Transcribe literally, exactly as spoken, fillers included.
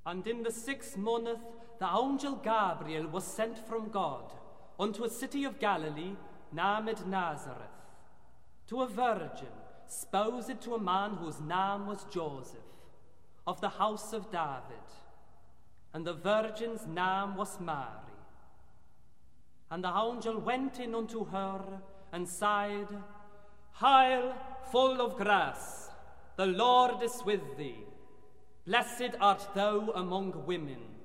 And in the sixth month the angel Gabriel was sent from God unto a city of Galilee named Nazareth, to a virgin spoused to a man whose name was Joseph, of the house of David, and the virgin's name was Mary. And the angel went in unto her and said, Hail, full of grace, the Lord is with thee. Blessed art thou among women.